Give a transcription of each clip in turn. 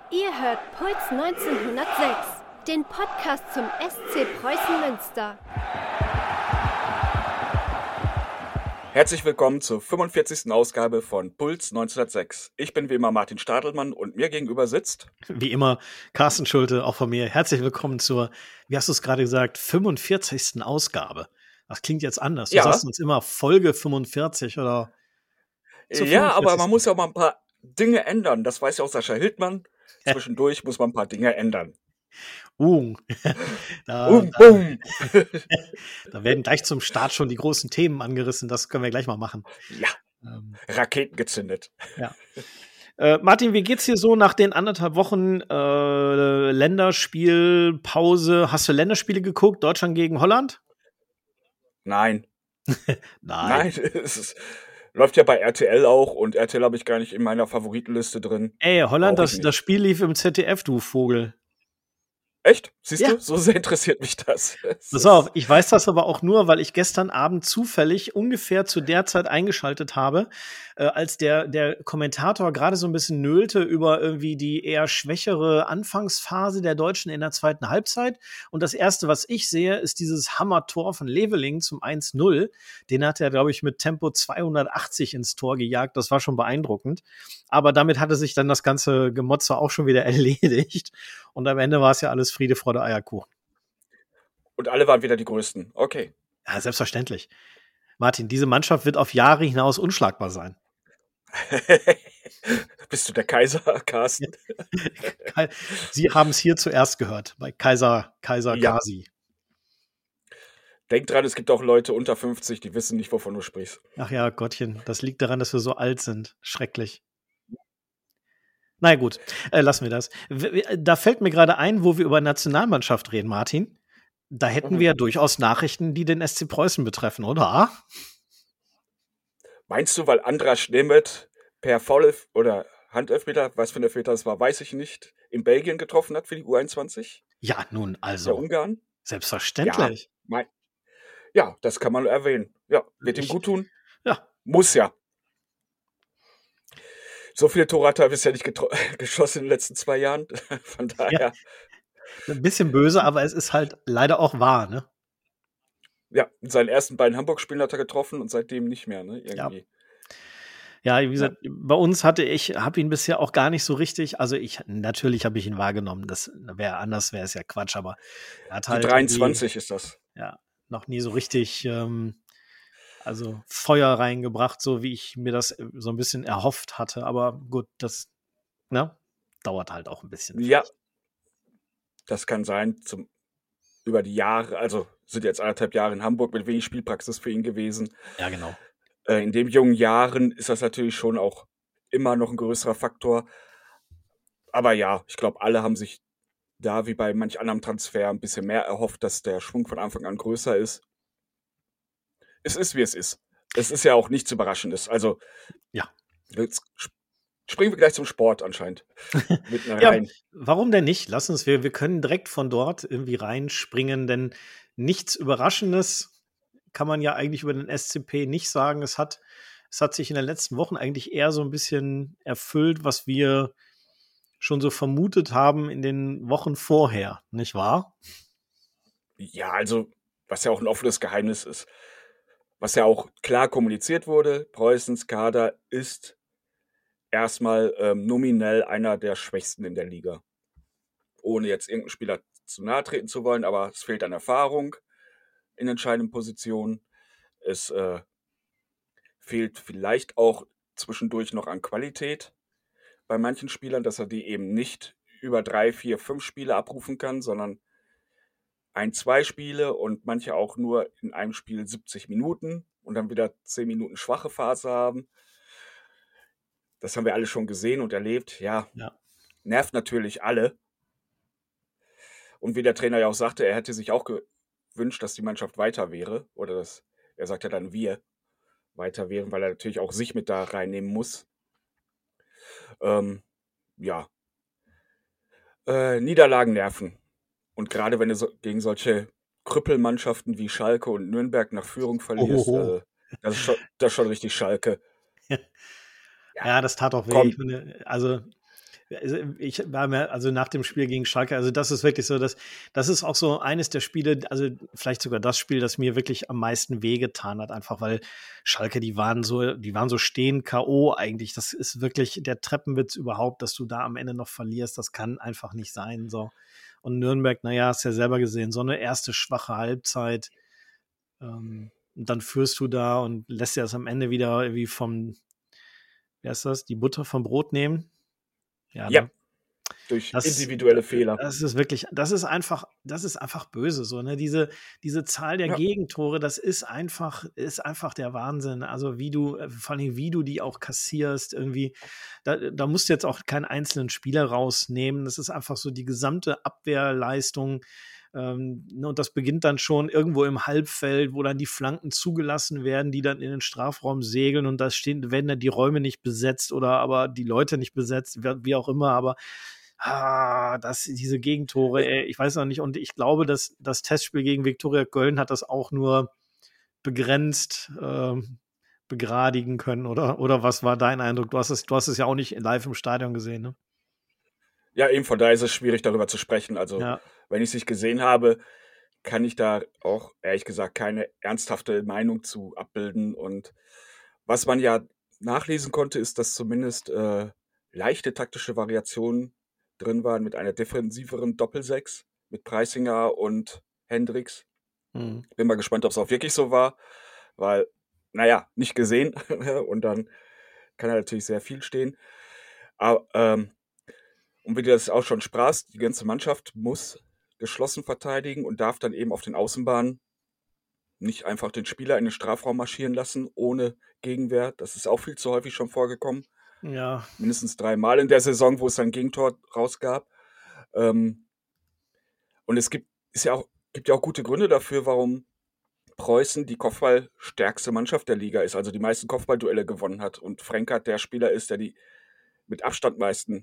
Ihr hört Puls 1906, den Podcast zum SC Preußen Münster. Herzlich willkommen zur 45. Ausgabe von Puls 1906. Ich bin wie immer Martin Stadelmann und mir gegenüber sitzt... Wie immer Carsten Schulte, auch von mir. Herzlich willkommen zur, wie hast du es gerade gesagt, 45. Ausgabe. Das klingt jetzt anders. Du sagst uns immer Folge 45 oder... Ja, aber man muss ja auch mal ein paar Dinge ändern. Das weiß ja auch Sascha Hildmann. Zwischendurch muss man ein paar Dinge ändern. Da werden gleich zum Start schon die großen Themen angerissen. Das können wir gleich mal machen. Ja, Raketen gezündet. Ja. Martin, wie geht's dir so nach den 1,5 Wochen Länderspielpause? Hast du Länderspiele geguckt? Deutschland gegen Holland? Nein. Nein. Es läuft ja bei RTL auch und RTL habe ich gar nicht in meiner Favoritenliste drin. Ey, Holland, das Spiel lief im ZDF, du Vogel. Echt? Siehst du? So sehr interessiert mich das. Pass auf, ich weiß das aber auch nur, weil ich gestern Abend zufällig ungefähr zu der Zeit eingeschaltet habe, als der Kommentator gerade so ein bisschen nölte über irgendwie die eher schwächere Anfangsphase der Deutschen in der zweiten Halbzeit. Und das Erste, was ich sehe, ist dieses Hammertor von Leveling zum 1-0. Den hat er, glaube ich, mit Tempo 280 ins Tor gejagt. Das war schon beeindruckend. Aber damit hatte sich dann das ganze Gemotze auch schon wieder erledigt. Und am Ende war es ja alles Friede, Freude, Eierkuchen. Und alle waren wieder die Größten. Okay. Ja, selbstverständlich. Martin, diese Mannschaft wird auf Jahre hinaus unschlagbar sein. Bist du der Kaiser, Carsten? Sie haben es hier zuerst gehört, bei Kaiser Ja. Kasi. Denk dran, es gibt auch Leute unter 50, die wissen nicht, wovon du sprichst. Ach ja, Gottchen, das liegt daran, dass wir so alt sind. Schrecklich. Na gut, lassen wir das. Da fällt mir gerade ein, wo wir über Nationalmannschaft reden, Martin. Da hätten wir ja durchaus Nachrichten, die den SC Preußen betreffen, oder? Meinst du, weil Andras Nemeth per Foul oder Handelfmeter, was für ein Elfmeter das war, weiß ich nicht, in Belgien getroffen hat für die U21? Ja, nun, Der also, Ungarn? selbstverständlich. Ja, das kann man erwähnen. Ja, wird ihm gut tun. Ja. Muss ja. So viele Tore hat er bisher nicht geschossen in den letzten 2 Jahren. Von daher. Ja. Ein bisschen böse, aber es ist halt leider auch wahr, ne? Ja, in seinen ersten beiden Hamburg-Spielen hat er getroffen und seitdem nicht mehr, ne? Irgendwie. Ja, wie gesagt, bei uns habe ihn bisher auch gar nicht so richtig, also natürlich habe ich ihn wahrgenommen, das wäre anders, wäre es ja Quatsch, aber er hat halt die 23 ist das. Ja, noch nie so richtig also Feuer reingebracht, so wie ich mir das so ein bisschen erhofft hatte. Aber gut, das dauert halt auch ein bisschen. Ja, das kann sein. Über die Jahre, also sind jetzt 1,5 Jahre in Hamburg mit wenig Spielpraxis für ihn gewesen. Ja, genau. In den jungen Jahren ist das natürlich schon auch immer noch ein größerer Faktor. Aber ja, ich glaube, alle haben sich da wie bei manch anderem Transfer ein bisschen mehr erhofft, dass der Schwung von Anfang an größer ist. Es ist, wie es ist. Es ist ja auch nichts Überraschendes. Also, ja. Jetzt springen wir gleich zum Sport anscheinend. Ja, warum denn nicht? Lass uns, wir können direkt von dort irgendwie reinspringen, denn nichts Überraschendes kann man ja eigentlich über den SCP nicht sagen. Es hat sich in den letzten Wochen eigentlich eher so ein bisschen erfüllt, was wir schon so vermutet haben in den Wochen vorher, nicht wahr? Ja, also, was ja auch ein offenes Geheimnis ist. Was ja auch klar kommuniziert wurde, Preußens Kader ist erstmal nominell einer der schwächsten in der Liga. Ohne jetzt irgendeinen Spieler zu nahe treten zu wollen, aber es fehlt an Erfahrung in entscheidenden Positionen. Es fehlt vielleicht auch zwischendurch noch an Qualität bei manchen Spielern, dass er die eben nicht über 3, 4, 5 Spiele abrufen kann, sondern 1, 2 Spiele und manche auch nur in einem Spiel 70 Minuten und dann wieder 10 Minuten schwache Phase haben. Das haben wir alle schon gesehen und erlebt. Ja. Nervt natürlich alle. Und wie der Trainer ja auch sagte, er hätte sich auch gewünscht, dass die Mannschaft weiter wäre. Oder er sagt ja dann, wir weiter wären, weil er natürlich auch sich mit da reinnehmen muss. Niederlagen nerven. Und gerade wenn du gegen solche Krüppelmannschaften wie Schalke und Nürnberg nach Führung verlierst, das ist schon richtig Schalke. Ja, das tat auch weh. Also Ich war mir, also nach dem Spiel gegen Schalke, also das ist wirklich so, das ist auch so eines der Spiele, also vielleicht sogar das Spiel, das mir wirklich am meisten wehgetan hat, einfach weil Schalke, die waren so stehend K.O. eigentlich. Das ist wirklich der Treppenwitz überhaupt, dass du da am Ende noch verlierst. Das kann einfach nicht sein, so. Und Nürnberg, naja, hast ja selber gesehen, so eine erste schwache Halbzeit, und dann führst du da und lässt dir das am Ende wieder irgendwie wie heißt das, die Butter vom Brot nehmen. Ja, ne? Durch individuelle Fehler. Das ist wirklich, das ist einfach böse, so, ne? Diese Zahl der Gegentore, das ist einfach der Wahnsinn. Also vor allem wie du die auch kassierst, irgendwie, da musst du jetzt auch keinen einzelnen Spieler rausnehmen. Das ist einfach so die gesamte Abwehrleistung. Und das beginnt dann schon irgendwo im Halbfeld, wo dann die Flanken zugelassen werden, die dann in den Strafraum segeln und da werden dann die Räume nicht besetzt oder aber die Leute nicht besetzt, wie auch immer, aber diese Gegentore, ich weiß noch nicht, und ich glaube, dass das Testspiel gegen Viktoria Köln hat das auch nur begrenzt begradigen können, oder was war dein Eindruck? Du hast es ja auch nicht live im Stadion gesehen, ne? Ja, eben von daher ist es schwierig, darüber zu sprechen. Also, wenn ich es nicht gesehen habe, kann ich da auch, ehrlich gesagt, keine ernsthafte Meinung zu abbilden. Und was man ja nachlesen konnte, ist, dass zumindest leichte taktische Variationen drin waren mit einer defensiveren Doppelsechs mit Preisinger und Hendricks. Bin mal gespannt, ob es auch wirklich so war, weil, naja, nicht gesehen und dann kann natürlich sehr viel stehen. Aber und wie du das auch schon sprachst, die ganze Mannschaft muss geschlossen verteidigen und darf dann eben auf den Außenbahnen nicht einfach den Spieler in den Strafraum marschieren lassen, ohne Gegenwehr. Das ist auch viel zu häufig schon vorgekommen. Ja. Mindestens 3 Mal in der Saison, wo es ein Gegentor rausgab. Und es gibt ja auch gute Gründe dafür, warum Preußen die kopfballstärkste Mannschaft der Liga ist, also die meisten Kopfballduelle gewonnen hat. Und Frenckert der Spieler ist, der die mit Abstand meisten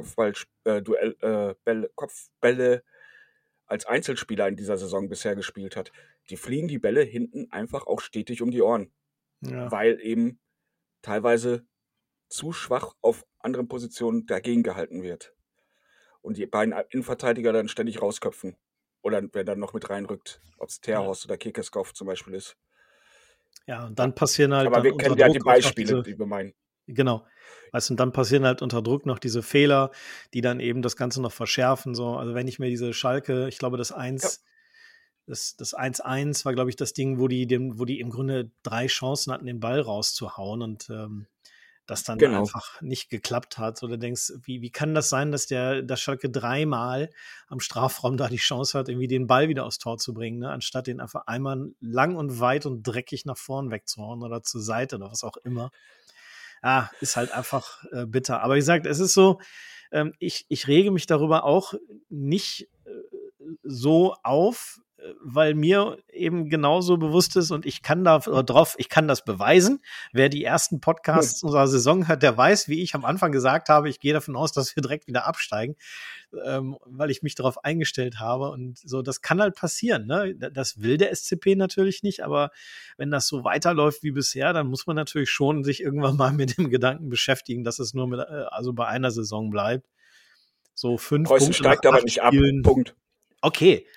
Kopfbälle als Einzelspieler in dieser Saison bisher gespielt hat. Die fliegen die Bälle hinten einfach auch stetig um die Ohren, weil eben teilweise zu schwach auf anderen Positionen dagegen gehalten wird. Und die beiden Innenverteidiger dann ständig rausköpfen. Oder wer dann noch mit reinrückt, ob es Terhorst oder Kekeskov zum Beispiel ist. Ja, und dann passieren halt. Aber wir kennen ja die Beispiele, die wir meinen. Genau. Weißt du, und dann passieren halt unter Druck noch diese Fehler, die dann eben das Ganze noch verschärfen. So. Also wenn ich mir diese Schalke, ich glaube, das 1-1 war, glaube ich, das Ding, wo die im Grunde 3 Chancen hatten, den Ball rauszuhauen und das dann einfach nicht geklappt hat. So, du denkst, wie kann das sein, dass Schalke 3-mal am Strafraum da die Chance hat, irgendwie den Ball wieder aufs Tor zu bringen, ne? Anstatt den einfach einmal lang und weit und dreckig nach vorn wegzuhauen oder zur Seite oder was auch immer. Ja, ist halt einfach bitter. Aber wie gesagt, es ist so, ich rege mich darüber auch nicht so auf, weil mir eben genauso bewusst ist und ich kann das beweisen. Wer die ersten Podcasts unserer Saison hat, der weiß, wie ich am Anfang gesagt habe, ich gehe davon aus, dass wir direkt wieder absteigen, weil ich mich darauf eingestellt habe und so, das kann halt passieren, ne? Das will der SCP natürlich nicht, aber wenn das so weiterläuft wie bisher, dann muss man natürlich schon sich irgendwann mal mit dem Gedanken beschäftigen, dass es nur bei einer Saison bleibt. So 5 Preußen Punkte steigt aber nicht ab. Punkt. Okay.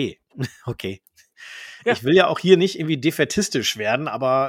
Ja. Ich will ja auch hier nicht irgendwie defätistisch werden, aber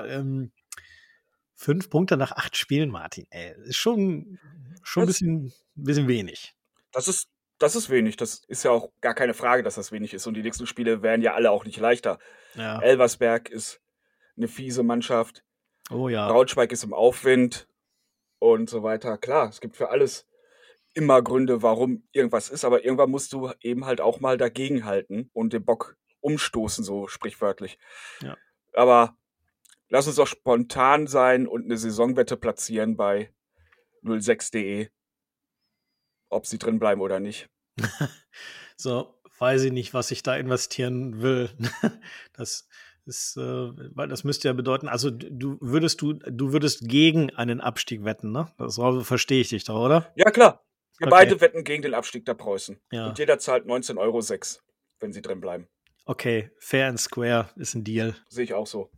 5 Punkte nach 8 Spielen, Martin, ist schon ein bisschen wenig. Das ist wenig. Das ist ja auch gar keine Frage, dass das wenig ist. Und die nächsten Spiele werden ja alle auch nicht leichter. Ja. Elversberg ist eine fiese Mannschaft. Oh ja. Braunschweig ist im Aufwind und so weiter. Klar, es gibt für alles immer Gründe, warum irgendwas ist, aber irgendwann musst du eben halt auch mal dagegenhalten und den Bock umstoßen, so sprichwörtlich. Ja. Aber lass uns doch spontan sein und eine Saisonwette platzieren bei 06.de, ob sie drin bleiben oder nicht. So, weiß ich nicht, was ich da investieren will. Das ist, weil das müsste ja bedeuten, also du würdest gegen einen Abstieg wetten, ne? Das verstehe ich dich doch, oder? Ja, klar. Wir beide wetten gegen den Abstieg der Preußen. Ja. Und jeder zahlt 19,06 €, wenn sie drin bleiben. Okay, fair and square ist ein Deal. Sehe ich auch so.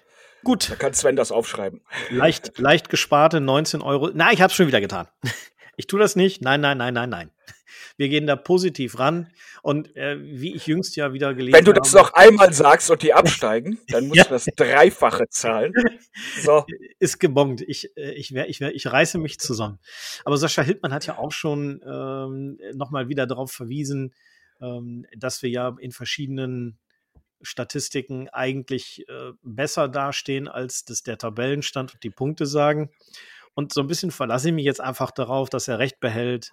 Gut. Da kann Sven das aufschreiben. Leicht gesparte 19 €. Na, ich habe es schon wieder getan. Ich tue das nicht. Nein, nein, nein, nein, nein. Wir gehen da positiv ran. Und wie ich jüngst ja wieder gelesen Wenn habe. du das noch einmal sagst und die absteigen, dann musst du das Dreifache zahlen. So. Ist gebongt. Ich reiße mich zusammen. Aber Sascha Hildmann hat ja auch schon nochmal wieder darauf verwiesen, dass wir ja in verschiedenen Statistiken eigentlich besser dastehen, als das der Tabellenstand und die Punkte sagen. Und so ein bisschen verlasse ich mich jetzt einfach darauf, dass er Recht behält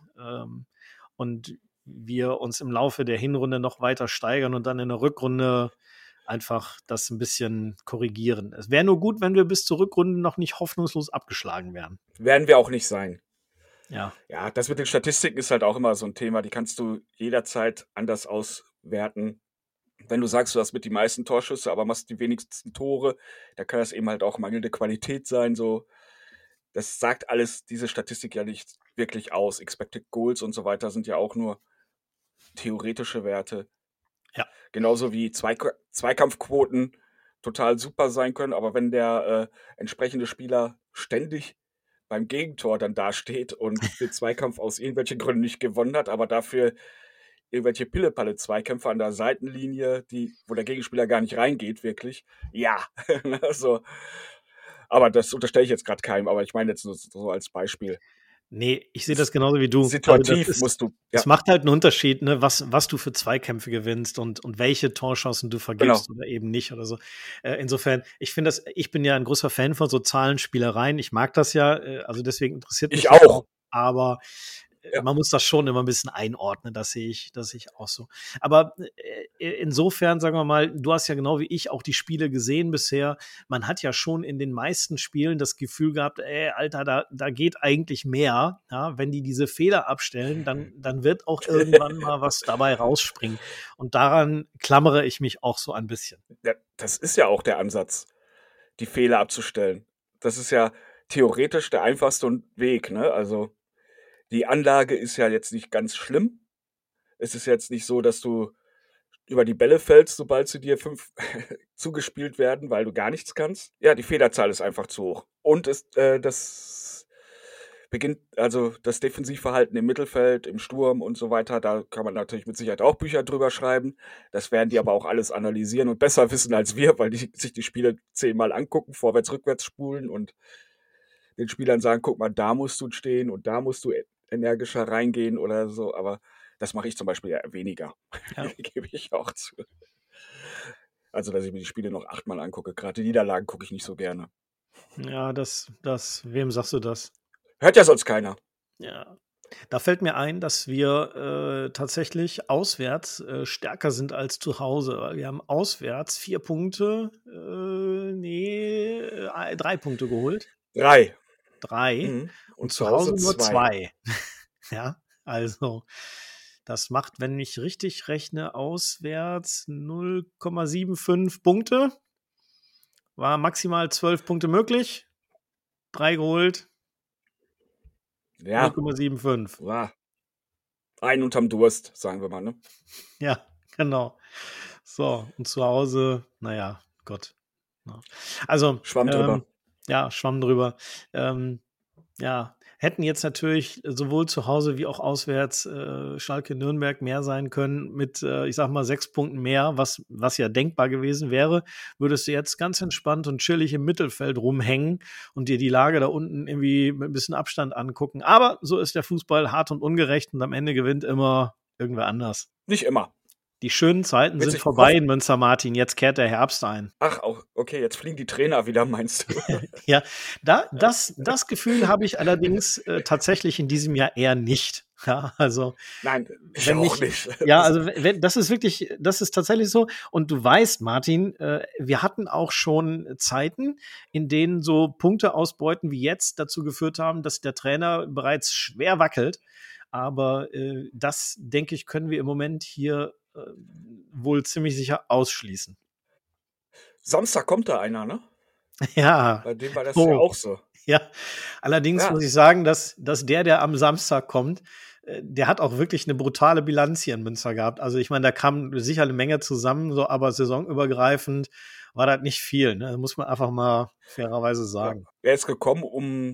und wir uns im Laufe der Hinrunde noch weiter steigern und dann in der Rückrunde einfach das ein bisschen korrigieren. Es wäre nur gut, wenn wir bis zur Rückrunde noch nicht hoffnungslos abgeschlagen wären. Werden wir auch nicht sein. Ja. Ja, das mit den Statistiken ist halt auch immer so ein Thema, die kannst du jederzeit anders auswerten. Wenn du sagst, du hast mit die meisten Torschüsse, aber machst die wenigsten Tore, da kann das eben halt auch mangelnde Qualität sein. So, das sagt alles diese Statistik ja nicht wirklich aus. Expected Goals und so weiter sind ja auch nur theoretische Werte. Ja. Genauso wie Zweikampfquoten total super sein können, aber wenn der entsprechende Spieler ständig beim Gegentor dann dasteht und den Zweikampf aus irgendwelchen Gründen nicht gewonnen hat, aber dafür irgendwelche Pille-Palle-Zweikämpfe an der Seitenlinie, wo der Gegenspieler gar nicht reingeht, wirklich. Ja, so. Aber das unterstelle ich jetzt gerade keinem, aber ich meine jetzt nur so als Beispiel. Nee, ich sehe das genauso wie du. Situativ also musst du. Es macht halt einen Unterschied, ne, was du für Zweikämpfe gewinnst und welche Torchancen du vergibst oder eben nicht oder so. Insofern, ich bin ja ein großer Fan von so Zahlenspielereien. Ich mag das ja, also deswegen interessiert mich Ich auch. Aber man muss das schon immer ein bisschen einordnen, das sehe ich auch so. Aber insofern, sagen wir mal, du hast ja genau wie ich auch die Spiele gesehen bisher. Man hat ja schon in den meisten Spielen das Gefühl gehabt, Alter, da geht eigentlich mehr. Ja? Wenn die diese Fehler abstellen, dann wird auch irgendwann mal was dabei rausspringen. Und daran klammere ich mich auch so ein bisschen. Ja, das ist ja auch der Ansatz, die Fehler abzustellen. Das ist ja theoretisch der einfachste Weg, ne? Also die Anlage ist ja jetzt nicht ganz schlimm. Es ist jetzt nicht so, dass du über die Bälle fällst, sobald sie dir 5 zugespielt werden, weil du gar nichts kannst. Ja, die Fehlerzahl ist einfach zu hoch. Und das beginnt, also das Defensivverhalten im Mittelfeld, im Sturm und so weiter, da kann man natürlich mit Sicherheit auch Bücher drüber schreiben. Das werden die aber auch alles analysieren und besser wissen als wir, weil die sich die Spiele 10-mal angucken, vorwärts, rückwärts spulen und den Spielern sagen, guck mal, da musst du stehen und da musst du energischer reingehen oder so, aber das mache ich zum Beispiel ja weniger. Ja. Gebe ich auch zu. Also, dass ich mir die Spiele noch 8-mal angucke. Gerade die Niederlagen gucke ich nicht so gerne. Ja, wem sagst du das? Hört ja sonst keiner. Ja. Da fällt mir ein, dass wir tatsächlich auswärts stärker sind als zu Hause. Wir haben auswärts 4 Punkte, 3 Punkte geholt. 3. Und zu Hause nur 2. Ja, also das macht, wenn ich richtig rechne, auswärts 0,75 Punkte. War maximal 12 Punkte möglich. 3 geholt. Ja. 0,75. Ja. Ein unterm Durst, sagen wir mal, ne? Ja, genau. So, und zu Hause, naja, Gott. Ja. Also, Schwamm drüber. Ja, Schwamm drüber. Ja, hätten jetzt natürlich sowohl zu Hause wie auch auswärts Schalke Nürnberg mehr sein können mit, ich sag mal, 6 Punkten mehr, was ja denkbar gewesen wäre, würdest du jetzt ganz entspannt und chillig im Mittelfeld rumhängen und dir die Lage da unten irgendwie mit ein bisschen Abstand angucken. Aber so ist der Fußball hart und ungerecht und am Ende gewinnt immer irgendwer anders. Nicht immer. Die schönen Zeiten sind vorbei in Münster, Martin. Jetzt kehrt der Herbst ein. Ach, okay, jetzt fliegen die Trainer wieder, meinst du? Ja, das Gefühl habe ich allerdings tatsächlich in diesem Jahr eher nicht. Ja, also. Nein, ich auch nicht. Ja, also das ist tatsächlich so. Und du weißt, Martin, wir hatten auch schon Zeiten, in denen so Punkteausbeuten wie jetzt dazu geführt haben, dass der Trainer bereits schwer wackelt. Aber das, denke ich, können wir im Moment hier wohl ziemlich sicher ausschließen. Samstag kommt da einer, ne? Ja. Bei dem war das ja auch so. Ja, allerdings muss ich sagen, dass der am Samstag kommt, der hat auch wirklich eine brutale Bilanz hier in Münster gehabt. Also ich meine, da kam sicher eine Menge zusammen, so, aber saisonübergreifend war das nicht viel. Ne? Das muss man einfach mal fairerweise sagen. Ja. Er ist gekommen, um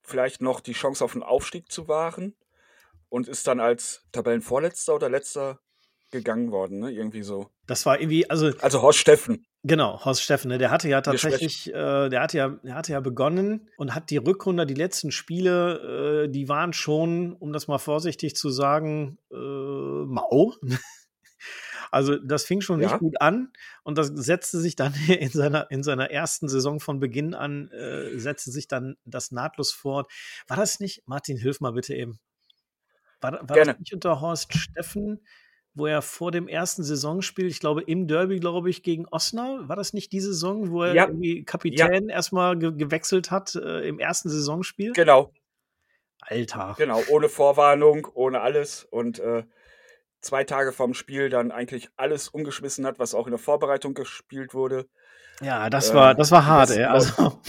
vielleicht noch die Chance auf einen Aufstieg zu wahren und ist dann als Tabellenvorletzter oder Letzter gegangen worden, ne? Irgendwie so. Das war irgendwie, also Horst Steffen. genau, Horst Steffen, ne? Der hatte ja Wir sprechen. tatsächlich, der hatte ja begonnen und hat die Rückrunde, die letzten Spiele, die waren schon, um das mal vorsichtig zu sagen, mau. Also das fing schon nicht Ja, gut an und das setzte sich dann in seiner ersten Saison von Beginn an, setzte sich dann das nahtlos fort. War das nicht, Martin, hilf mal bitte eben, war das gerne. nicht unter Horst Steffen, wo er vor dem ersten Saisonspiel, ich glaube im Derby, glaube ich, gegen Osnabrück, war das nicht die Saison, wo er Ja, irgendwie ja, Kapitän erstmal gewechselt hat im ersten Saisonspiel? genau. Alter. Genau, ohne Vorwarnung, ohne alles und 2 Tage vorm Spiel dann eigentlich alles umgeschmissen hat, was auch in der Vorbereitung gespielt wurde. Ja, das war Die hart, ey. besten Leute Also,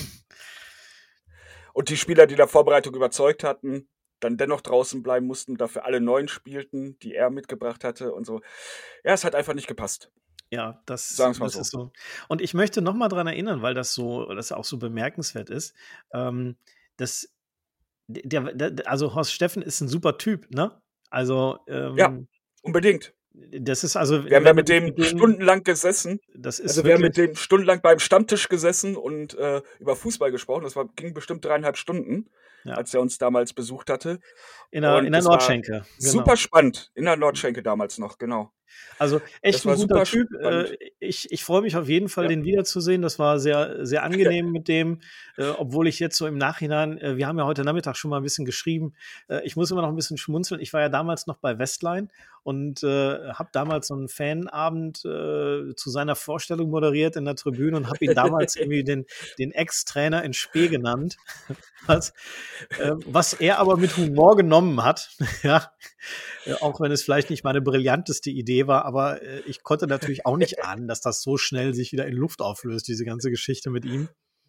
und die Spieler, die in der Vorbereitung überzeugt hatten, dann dennoch draußen bleiben mussten, dafür alle 9 spielten, die er mitgebracht hatte und so. Ja, es hat einfach nicht gepasst, ja, das sagen wir's mal das so. ist so. Und ich möchte noch mal dran erinnern, weil das auch so bemerkenswert ist, dass also Horst Steffen ist ein super Typ, ne? Also, Ja, unbedingt. das ist also, Wir haben wenn ja man mit sich dem mit dem stundenlang gesessen. das ist Also, wir haben mit wirklich dem stundenlang beim Stammtisch gesessen und über Fußball gesprochen. Ging bestimmt 3,5 Stunden, ja, als er uns damals besucht hatte. in Und der das war Nordschenke, genau. super spannend. In der Nordschenke damals noch, genau. Also, echt Das ein war guter super Typ. spannend. Ich freue mich auf jeden Fall, Ja. den wiederzusehen. Das war sehr, sehr angenehm mit dem, obwohl ich jetzt so im Nachhinein, wir haben ja heute Nachmittag schon mal ein bisschen geschrieben, ich muss immer noch ein bisschen schmunzeln. Ich war ja damals noch bei Westline und habe damals so einen Fanabend zu seiner Vorstellung moderiert in der Tribüne und habe ihn damals irgendwie den Ex-Trainer in Spee genannt, was, was er aber mit Humor genommen hat. Ja, auch wenn es vielleicht nicht meine brillanteste Idee war, aber ich konnte natürlich auch nicht ahnen, dass das so schnell sich wieder in Luft auflöst, diese ganze Geschichte mit ihm.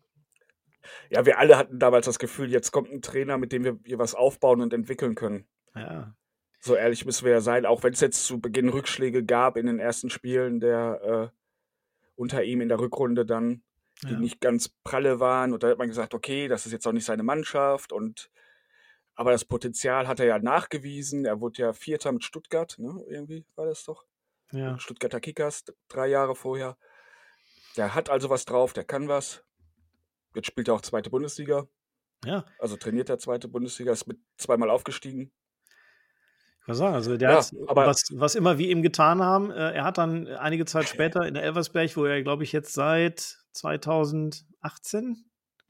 Ja, wir alle hatten damals das Gefühl, jetzt kommt ein Trainer, mit dem wir hier was aufbauen und entwickeln können. Ja, So ehrlich müssen wir ja sein, auch wenn es jetzt zu Beginn Rückschläge gab in den ersten Spielen, der unter ihm in der Rückrunde dann, die ja, nicht ganz pralle waren. Und da hat man gesagt, okay, das ist jetzt auch nicht seine Mannschaft. Aber das Potenzial hat er ja nachgewiesen. Er wurde ja Vierter mit Stuttgart, ne? Irgendwie war das doch. ja. Stuttgarter Kickers, 3 Jahre vorher. Der hat also was drauf, der kann was. Jetzt spielt er auch zweite Bundesliga. Ja, Also trainiert er zweite Bundesliga, ist mit 2-mal aufgestiegen. ich muss sagen, also der Ja, hat, aber was immer wir ihm getan haben, er hat dann einige Zeit später in der Elversberg, wo er, glaube ich, jetzt seit 2018,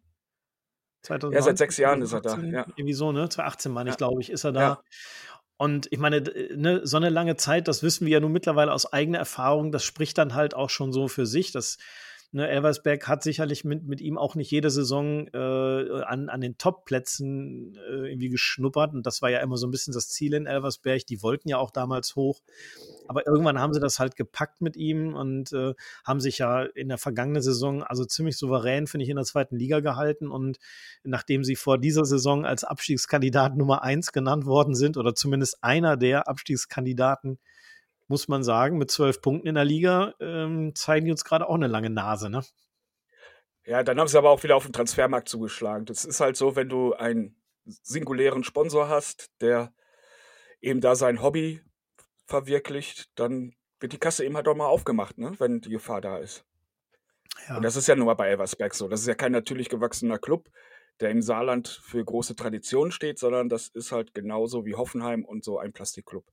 ja, seit 2019, 6 Jahren ist er da. 2018, Ja, irgendwie so, ne? 2018 meine ich, ja, glaube ich, ist er ja. da. Und ich meine, ne, so eine lange Zeit, das wissen wir ja nun mittlerweile aus eigener Erfahrung, das spricht dann halt auch schon so für sich. Ne, Elversberg hat sicherlich mit ihm auch nicht jede Saison an den Top-Plätzen irgendwie geschnuppert. Und das war ja immer so ein bisschen das Ziel in Elversberg. Die wollten ja auch damals hoch. Aber irgendwann haben sie das halt gepackt mit ihm und haben sich ja in der vergangenen Saison also ziemlich souverän, finde ich, in der zweiten Liga gehalten. Und nachdem sie vor dieser Saison als Abstiegskandidat Nummer 1 genannt worden sind, oder zumindest einer der Abstiegskandidaten, muss man sagen, mit 12 Punkten in der Liga zeigen die uns gerade auch eine lange Nase, ne? Ja, dann haben sie aber auch wieder auf den Transfermarkt zugeschlagen. Das ist halt so, wenn du einen singulären Sponsor hast, der eben da sein Hobby verwirklicht, dann wird die Kasse eben halt auch mal aufgemacht, ne, wenn die Gefahr da ist. Und Ja. das ist ja nun mal bei Elversberg so. Das ist ja kein natürlich gewachsener Club, der im Saarland für große Traditionen steht, sondern das ist halt genauso wie Hoffenheim und so ein Plastikclub.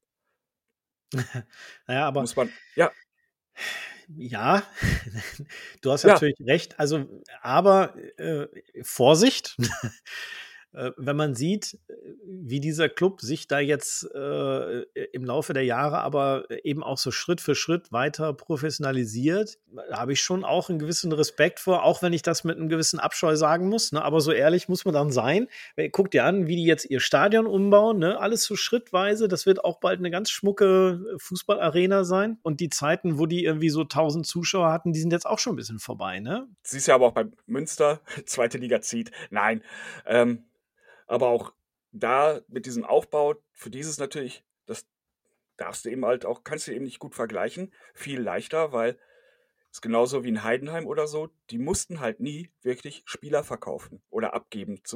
Naja, aber Muss man, ja, ja, du hast ja, natürlich recht. Also, aber Vorsicht, wenn man sieht, wie dieser Club sich da jetzt im Laufe der Jahre aber eben auch so Schritt für Schritt weiter professionalisiert, da habe ich schon auch einen gewissen Respekt vor, auch wenn ich das mit einem gewissen Abscheu sagen muss. Ne? Aber so ehrlich muss man dann sein. Guck dir an, wie die jetzt ihr Stadion umbauen. Ne? Alles so schrittweise. Das wird auch bald eine ganz schmucke Fußballarena sein. Und die Zeiten, wo die irgendwie so 1000 Zuschauer hatten, die sind jetzt auch schon ein bisschen vorbei. Ne? siehst ja aber auch bei Münster, zweite Liga zieht. Nein, aber auch da mit diesem Aufbau, für dieses natürlich, das darfst du eben halt auch, kannst du eben nicht gut vergleichen. Viel leichter, weil es genauso wie in Heidenheim oder so, die mussten halt nie wirklich Spieler verkaufen oder abgeben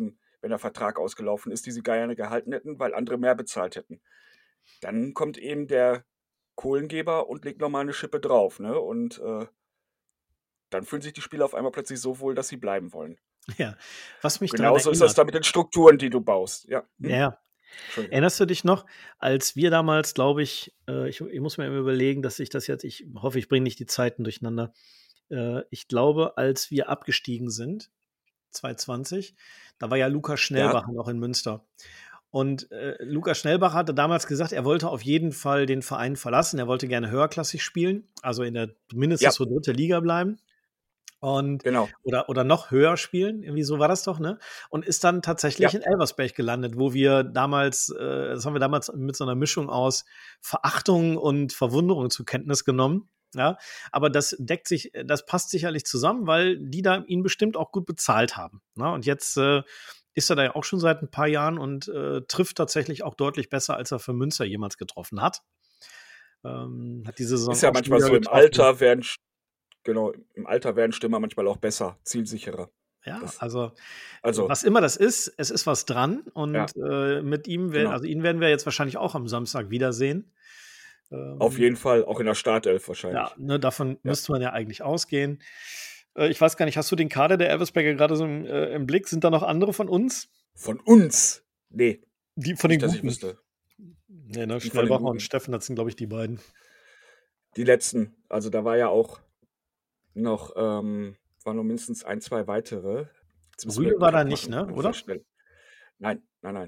wenn der Vertrag ausgelaufen ist, die sie gerne gehalten hätten, weil andere mehr bezahlt hätten. Dann kommt eben der Kohlengeber und legt nochmal eine Schippe drauf, ne? Und dann fühlen sich die Spieler auf einmal plötzlich so wohl, dass sie bleiben wollen. Ja, was mich daran Genauso ist das erinnert. da mit den Strukturen, die du baust. Ja. Ja, Entschuldigung. erinnerst du dich noch, als wir damals, glaube ich, ich muss mir immer überlegen, dass ich das jetzt, ich hoffe, ich bringe nicht die Zeiten durcheinander. Ich glaube, als wir abgestiegen sind, 2020, da war ja Lukas Schnellbacher noch in Münster. Und Lukas Schnellbacher hatte damals gesagt, er wollte auf jeden Fall den Verein verlassen. Er wollte gerne höherklassig spielen, also in der mindestens so 3. Liga bleiben. Und Genau. oder noch höher spielen, irgendwie so war das doch, ne? Und ist dann tatsächlich in Elversberg gelandet, wo wir damals, das haben wir damals mit so einer Mischung aus Verachtung und Verwunderung zur Kenntnis genommen. Ja, aber das passt sicherlich zusammen, weil die da ihn bestimmt auch gut bezahlt haben. Ne? Und jetzt ist er da ja auch schon seit ein paar Jahren und trifft tatsächlich auch deutlich besser, als er für Münster jemals getroffen hat. Hat diese Saison ist ja auch manchmal schon so wieder im getroffen. im Alter werden Stürmer manchmal auch besser, zielsicherer. Ja, Das- also Also, was immer das ist, es ist was dran. Und mit ihm, Genau. also ihn werden wir jetzt wahrscheinlich auch am Samstag wiedersehen. auf jeden Fall, auch in der Startelf wahrscheinlich. Ja, ne, davon müsste man ja eigentlich ausgehen. Ich weiß gar nicht, hast du den Kader der Elversberger gerade so im Blick? Sind da noch andere von uns? Von uns? Nee, Die von den nicht, dass ich Guten? wüsste. Nee, ne, Die von den Schnellbacher und Guten. Steffen, das sind, glaube ich, die beiden. Die letzten, also da war ja auch noch, waren noch mindestens 1, 2 weitere. Jetzt müssen wir Rühle war da Cut nicht, machen, ne, sehr oder? schnell. Nein.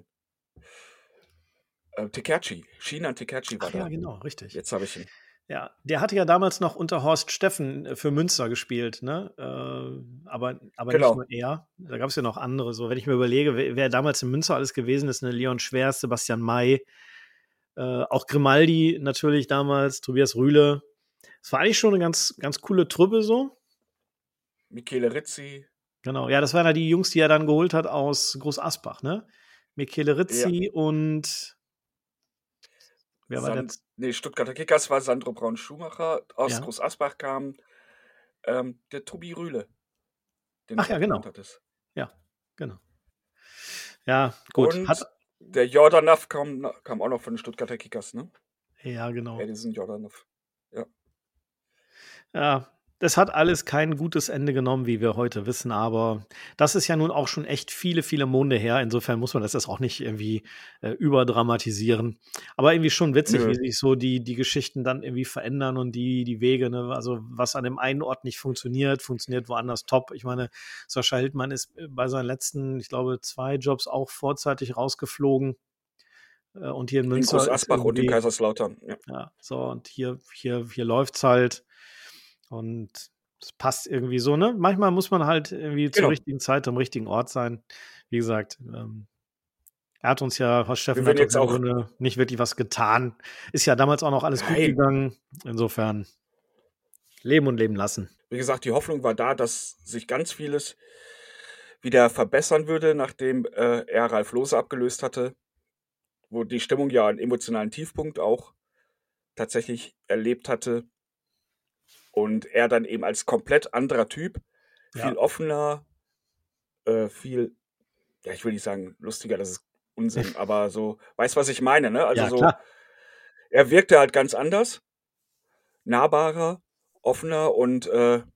Tekerci, Shinan Tekerci war Ach ja, da. genau, richtig. Jetzt habe ich ihn. Ja, der hatte ja damals noch unter Horst Steffen für Münster gespielt, ne? Aber nicht Genau. nur er. Da gab es ja noch andere. So, wenn ich mir überlege, wer damals in Münster alles gewesen ist, ne? Leon Schwers, Sebastian May, auch Grimaldi natürlich damals, Tobias Rühle. Es war eigentlich schon eine ganz, ganz coole Truppe so. Michele Rizzi. Genau, ja, das waren ja die Jungs, die er dann geholt hat aus Groß Asbach, ne? Michele Rizzi und wer war der? Stuttgarter Kickers war Sandro Braun-Schumacher. Aus Ja. Groß Asbach kam der Tobi Rühle. Den Ach du ja, auch genau. genannt hattest. Ja, genau. Ja, gut. Und der Jordanov kam auch noch von den Stuttgarter Kickers, ne? Ja, genau. Edison Jordanov. Ja, das hat alles kein gutes Ende genommen, wie wir heute wissen, aber das ist ja nun auch schon echt viele, viele Monde her. Insofern muss man das jetzt auch nicht irgendwie überdramatisieren. Aber irgendwie schon witzig, Nö. wie sich so die Geschichten dann irgendwie verändern und die Wege, ne? Also was an dem einen Ort nicht funktioniert woanders top. Ich meine, Sascha Hildmann ist bei seinen letzten, ich glaube, 2 Jobs auch vorzeitig rausgeflogen. Und hier in In Münster Groß ist Asbach und in irgendwie, Kaiserslautern. Ja. ja, so, und hier läuft's halt. Und es passt irgendwie so, ne? Manchmal muss man halt irgendwie zur Genau. richtigen Zeit am richtigen Ort sein. Wie gesagt, er hat uns ja, Horst Steffen Wir hat werden uns jetzt im auch- Grunde nicht wirklich was getan. Ist ja damals auch noch alles gut Nein. gegangen. Insofern leben und leben lassen. Wie gesagt, die Hoffnung war da, dass sich ganz vieles wieder verbessern würde, nachdem er Ralf Lohse abgelöst hatte, wo die Stimmung ja einen emotionalen Tiefpunkt auch tatsächlich erlebt hatte. Und er dann eben als komplett anderer Typ, viel Ja. offener, viel, ja, ich will nicht sagen lustiger, das ist Unsinn, aber so, weißt was ich meine, ne? Also Ja, so, klar. er wirkte halt ganz anders, nahbarer, offener und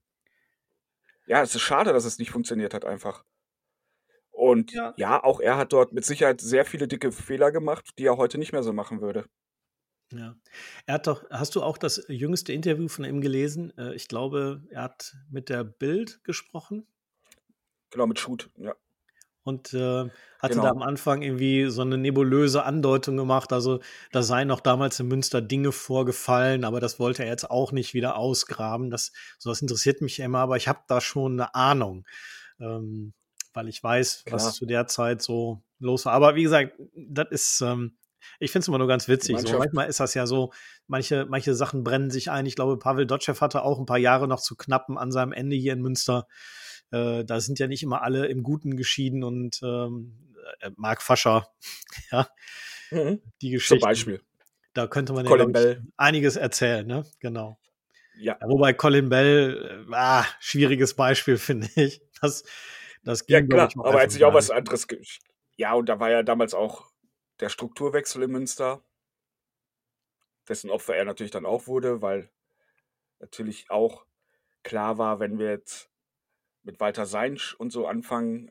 ja, es ist schade, dass es nicht funktioniert hat einfach. Und Ja. ja, auch er hat dort mit Sicherheit sehr viele dicke Fehler gemacht, die er heute nicht mehr so machen würde. Ja. Hast du auch das jüngste Interview von ihm gelesen? Ich glaube, er hat mit der Bild gesprochen. Genau, mit Shoot, ja. Und hatte Genau. da am Anfang irgendwie so eine nebulöse Andeutung gemacht. Also da seien noch damals in Münster Dinge vorgefallen, aber das wollte er jetzt auch nicht wieder ausgraben. Sowas interessiert mich ja immer, aber ich habe da schon eine Ahnung, weil ich weiß, Klar. was zu der Zeit so los war. Aber wie gesagt, das ist, ich finde es immer nur ganz witzig. So, Mannschaft. manchmal ist das ja so, manche Sachen brennen sich ein. Ich glaube, Pavel Dotschew hatte auch ein paar Jahre noch zu knappen an seinem Ende hier in Münster. Da sind ja nicht immer alle im Guten geschieden und Marc Fascher, ja, die Geschichte. Zum Beispiel. Da könnte man ja, Colin glaub ich, Bell. einiges erzählen, ne? Genau. Ja. Ja, wobei Colin Bell, schwieriges Beispiel, finde ich. Das ging, Ja, glaub klar, ich, auch aber er hat einfach sich auch gar was nicht. anderes Ja, und da war ja damals auch der Strukturwechsel in Münster, dessen Opfer er natürlich dann auch wurde, weil natürlich auch klar war, wenn wir jetzt mit Walter Seinsch und so anfangen,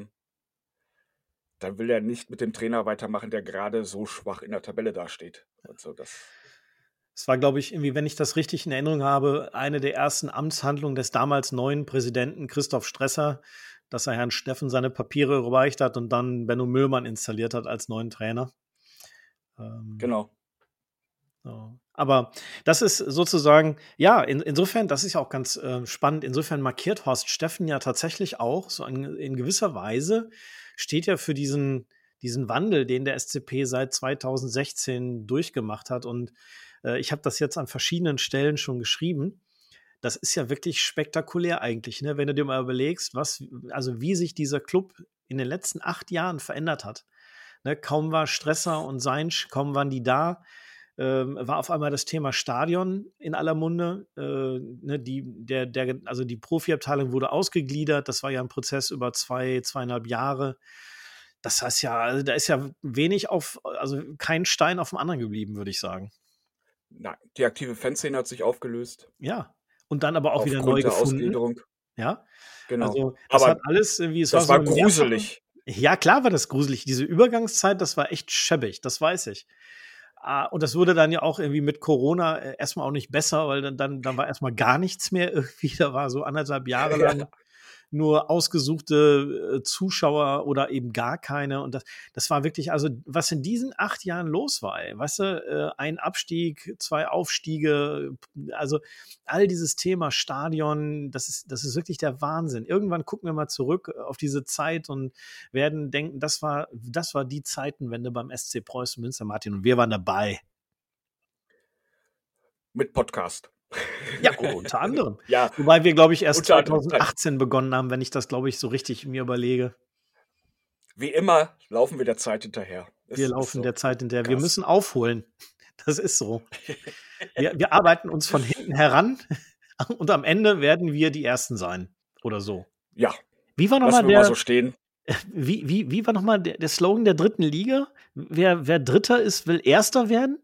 dann will er nicht mit dem Trainer weitermachen, der gerade so schwach in der Tabelle dasteht. Also Es war, glaube ich, irgendwie, wenn ich das richtig in Erinnerung habe, eine der ersten Amtshandlungen des damals neuen Präsidenten Christoph Stresser, dass er Herrn Steffen seine Papiere überreicht hat und dann Benno Müllmann installiert hat als neuen Trainer. genau. So. Aber das ist sozusagen, ja, insofern, das ist ja auch ganz spannend. Insofern markiert Horst Steffen ja tatsächlich auch, so in gewisser Weise, steht ja für diesen Wandel, den der SCP seit 2016 durchgemacht hat. Und ich habe das jetzt an verschiedenen Stellen schon geschrieben. Das ist ja wirklich spektakulär eigentlich, ne? Wenn du dir mal überlegst, also wie sich dieser Club in den letzten 8 Jahren verändert hat. Ne? Kaum war Stresser und Seinsch, kaum waren die da, war auf einmal das Thema Stadion in aller Munde. Ne, also die Profiabteilung wurde ausgegliedert. Das war ja ein Prozess über 2,5 Jahre. Das heißt ja, also da ist ja also kein Stein auf dem anderen geblieben, würde ich sagen. Nein, die aktive Fanszene hat sich aufgelöst. Ja. Und dann aber auch wieder Aufgrund neu der gefunden. Ausgliederung. Ja. Genau. Also das Aber hat alles irgendwie, es das war war so gruselig. Ja, klar war das gruselig. Diese Übergangszeit, das war echt schäbig, das weiß ich. Und das wurde dann ja auch irgendwie mit Corona erstmal auch nicht besser, weil dann war erstmal gar nichts mehr irgendwie. Da war so 1,5 Jahre lang nur ausgesuchte Zuschauer oder eben gar keine. Und das war wirklich, also was in diesen 8 Jahren los war, ey, weißt du, ein Abstieg, 2 Aufstiege, also all dieses Thema Stadion, das ist wirklich der Wahnsinn. Irgendwann gucken wir mal zurück auf diese Zeit und werden denken, das war die Zeitenwende beim SC Preußen Münster, Martin, und wir waren dabei. Mit Podcast. Ja, unter anderem. Ja, wobei wir, glaube ich, erst unter anderem. 2018 begonnen haben, wenn ich das, glaube ich, so richtig mir überlege. Wie immer laufen wir der Zeit hinterher. Wir laufen so der Zeit hinterher. krass. Wir müssen aufholen. Das ist so. Wir arbeiten uns von hinten heran und am Ende werden wir die Ersten sein. Oder so. Ja. Wie war Lassen wir mal so stehen. Wie war nochmal der Slogan der 3. Liga? Wer Dritter ist, will Erster werden?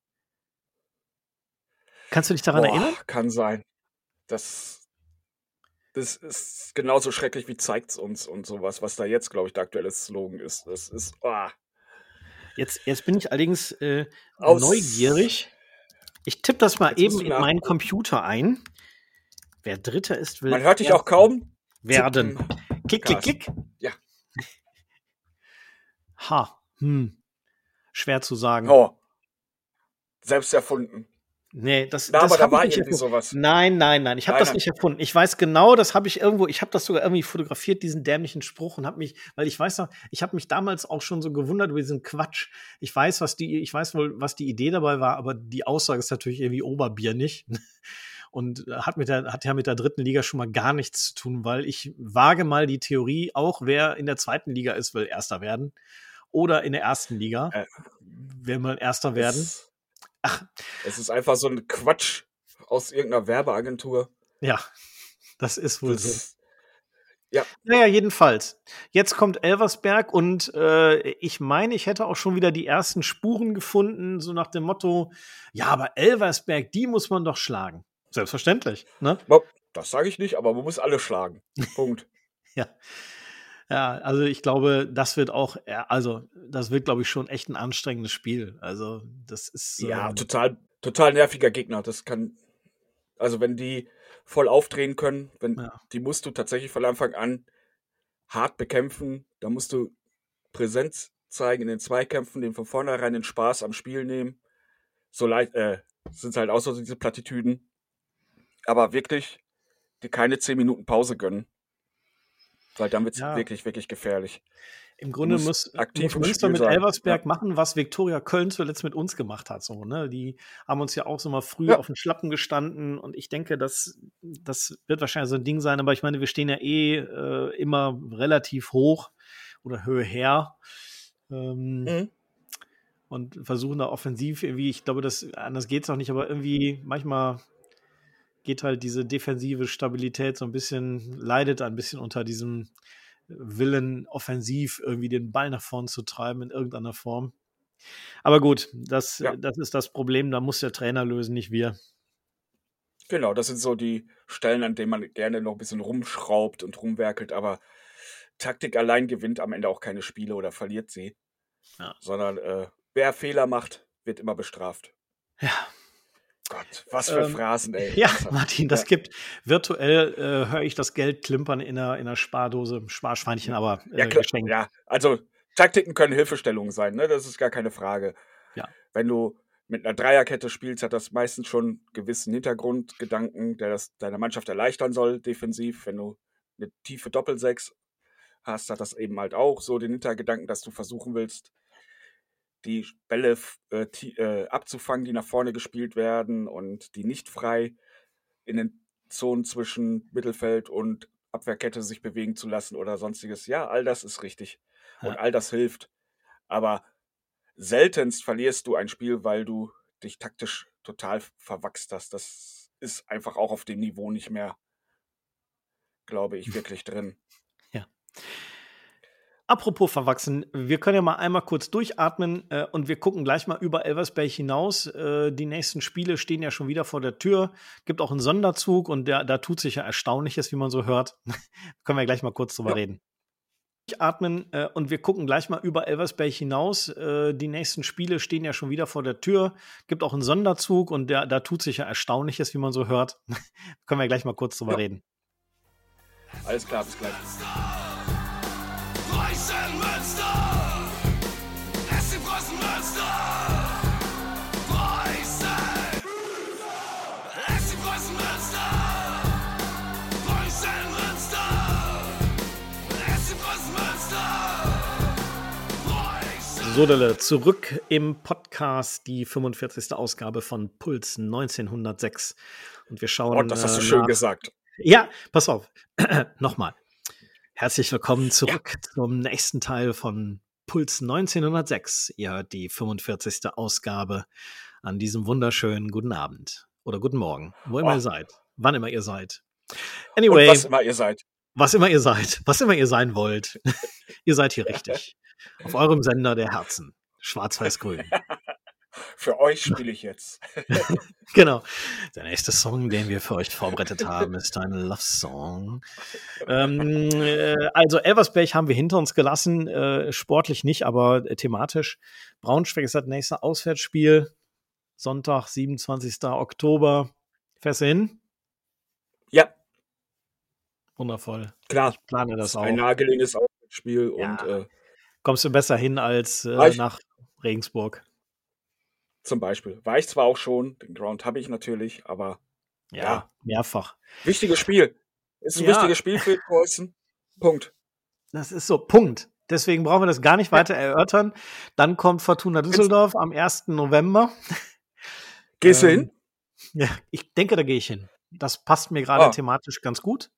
Kannst du dich daran erinnern? Kann sein. Das ist genauso schrecklich wie zeigt's uns und sowas, was da jetzt, glaube ich, der aktuelle Slogan ist. Das ist. Jetzt bin ich allerdings neugierig. Ich tippe das mal eben in meinen Computer ein. Wer Dritter ist, will. Man hört dich auch kaum werden. Klick. Ja. Schwer zu sagen. Selbst erfunden. Nee, das aber da war irgendwie irgendwie sowas. Nein. Ich habe das nicht erfunden. Ich weiß genau, das habe ich irgendwo, ich habe das sogar irgendwie fotografiert, diesen dämlichen Spruch, und weil ich weiß noch, ich habe mich damals auch schon so gewundert über diesen Quatsch. Ich weiß wohl, was die Idee dabei war, aber die Aussage ist natürlich irgendwie oberbiernig und hat ja mit der 3. Liga schon mal gar nichts zu tun, weil ich wage mal die Theorie, auch wer in der 2. Liga ist, will Erster werden. Oder in der 1. Liga will mal Erster werden. Es ist einfach so ein Quatsch aus irgendeiner Werbeagentur. Ja, das ist wohl so. Ja. Naja, jedenfalls. Jetzt kommt Elversberg und ich meine, ich hätte auch schon wieder die ersten Spuren gefunden, so nach dem Motto, ja, aber Elversberg, die muss man doch schlagen. Selbstverständlich, ne? Das sage ich nicht, aber man muss alle schlagen. Punkt. Ja, also ich glaube, das wird, glaube ich, schon echt ein anstrengendes Spiel. Also das ist ja total nerviger Gegner. Also wenn die voll aufdrehen können, die musst du tatsächlich von Anfang an hart bekämpfen. Da musst du Präsenz zeigen in den Zweikämpfen, den von vornherein den Spaß am Spiel nehmen. So leicht sind halt auch so diese Plattitüden. Aber wirklich, die keine 10 Minuten Pause gönnen. Weil dann wird es wirklich, wirklich gefährlich. Im Grunde muss Münster mit Elversberg machen, was Viktoria Köln zuletzt mit uns gemacht hat. So, ne? Die haben uns ja auch so mal früh auf den Schlappen gestanden, und ich denke, das wird wahrscheinlich so ein Ding sein, aber ich meine, wir stehen ja immer relativ hoch oder Höhe her und versuchen da offensiv irgendwie, ich glaube, anders geht es auch nicht, aber irgendwie manchmal geht halt diese defensive Stabilität leidet ein bisschen unter diesem Willen, offensiv irgendwie den Ball nach vorn zu treiben in irgendeiner Form. Aber gut, das Ja, ist das Problem, da muss der Trainer lösen, nicht wir. genau, das sind so die Stellen, an denen man gerne noch ein bisschen rumschraubt und rumwerkelt, aber Taktik allein gewinnt am Ende auch keine Spiele oder verliert sie, Ja. sondern, wer Fehler macht, wird immer bestraft. Ja. Gott, was für Phrasen, ey, Ja, ernsthaft. Martin, das Ja, gibt virtuell höre ich das Geld klimpern in einer Spardose, Sparschweinchen, aber ja klar, geschenkt. ja, also Taktiken können Hilfestellungen sein, ne? Das ist gar keine Frage. Ja. Wenn du mit einer Dreierkette spielst, hat das meistens schon einen gewissen Hintergrundgedanken, der das deiner Mannschaft erleichtern soll, defensiv. Wenn du eine tiefe Doppelsechs hast, hat das eben halt auch so den Hintergedanken, dass du versuchen willst, die Bälle abzufangen, die nach vorne gespielt werden und die nicht frei in den Zonen zwischen Mittelfeld und Abwehrkette sich bewegen zu lassen oder sonstiges. Ja, all das ist richtig und Ja. all das hilft. Aber seltenst verlierst du ein Spiel, weil du dich taktisch total verwachst hast. Das ist einfach auch auf dem Niveau nicht mehr, glaube ich, wirklich drin. Ja. Apropos verwachsen, wir können ja mal einmal kurz durchatmen und wir gucken gleich mal über Elversberg hinaus. Die nächsten Spiele stehen ja schon wieder vor der Tür. Gibt auch einen Sonderzug und da tut sich ja Erstaunliches, wie man so hört. Können wir gleich mal kurz drüber Ja. reden. Durchatmen und wir gucken gleich mal über Elversberg hinaus. Die nächsten Spiele stehen ja schon wieder vor der Tür. Gibt auch einen Sonderzug und da tut sich ja Erstaunliches, wie man so hört. Können wir gleich mal kurz drüber Ja. reden. Alles klar, bis gleich. Preußen Münster! SC Preußen Münster! Preußen! SC Preußen Münster! Preußen Münster! SC Preußen Münster! Preußen! Sodele, zurück im Podcast, die 45. Ausgabe von Puls 1906. Und wir schauen Oh, das hast du schön nach. gesagt. Ja, pass auf. Nochmal. Herzlich willkommen zurück zum nächsten Teil von Puls 1906. Ihr hört die 45. Ausgabe an diesem wunderschönen guten Abend oder guten Morgen, wo immer Oh. ihr seid, wann immer ihr seid. Und Anyway, was immer ihr seid. was immer ihr seid, was immer ihr sein wollt, ihr seid hier richtig. Auf eurem Sender der Herzen. Schwarz-Weiß-Grün. Für euch spiele ich jetzt. Genau. Der nächste Song, den wir für euch vorbereitet haben, ist ein Love-Song. Also Elversberg haben wir hinter uns gelassen, sportlich nicht, aber thematisch. Braunschweig ist das nächste Auswärtsspiel, Sonntag, 27. Oktober. Fährst du hin? Ja, Wundervoll. klar. Ich plane das Das ist auch. ein nahegelegtes Spiel Ja. und Kommst du besser hin als ich- nach Regensburg? zum Beispiel. War ich zwar auch schon, den Ground habe ich natürlich, aber Ja. Mehrfach. wichtiges Spiel. Ist ein Ja. wichtiges Spiel für Preußen. Punkt. Das ist so, Punkt. Deswegen brauchen wir das gar nicht weiter erörtern. Dann kommt Fortuna Düsseldorf am 1. November. Gehst du hin? Ja, ich denke, da gehe ich hin. Das passt mir gerade Ah. thematisch ganz gut.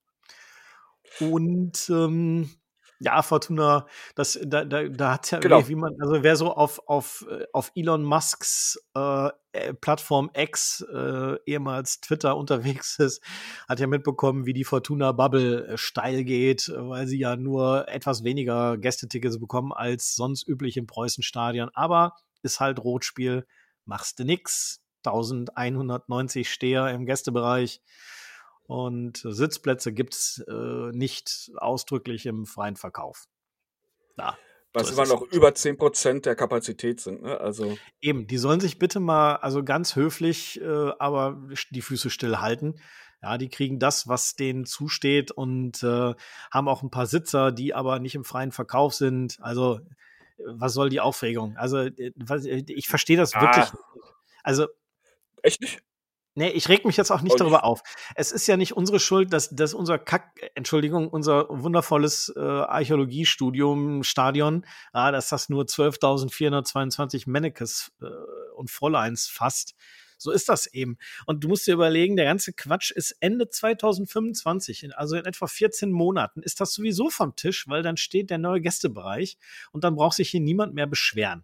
Und ja, Fortuna, da hat es ja Genau. wie man, also wer so auf Elon Musks Plattform X, ehemals Twitter, unterwegs ist, hat ja mitbekommen, wie die Fortuna-Bubble steil geht, weil sie ja nur etwas weniger Gästetickets bekommen als sonst üblich im Preußenstadion. Aber ist halt Rotspiel, machst du nix. 1190 Steher im Gästebereich. Und Sitzplätze gibt's nicht ausdrücklich im freien Verkauf. Ja, Was so ist immer es. noch über 10% der Kapazität sind. Ne? Also Eben, die sollen sich bitte mal, also ganz höflich, aber die Füße stillhalten. Ja, die kriegen das, was denen zusteht und haben auch ein paar Sitzer, die aber nicht im freien Verkauf sind. Also, was soll die Aufregung? Also, ich verstehe das wirklich nicht. Also, echt nicht? nee, ich reg mich jetzt auch nicht Und darüber auf. Es ist ja nicht unsere Schuld, dass unser unser wundervolles Archäologiestudium, Stadion, dass das nur 12.422 Mannekes und Fräuleins fasst. So ist das eben. Und du musst dir überlegen, der ganze Quatsch ist Ende 2025, also in etwa 14 Monaten, ist das sowieso vom Tisch, weil dann steht der neue Gästebereich und dann braucht sich hier niemand mehr beschweren.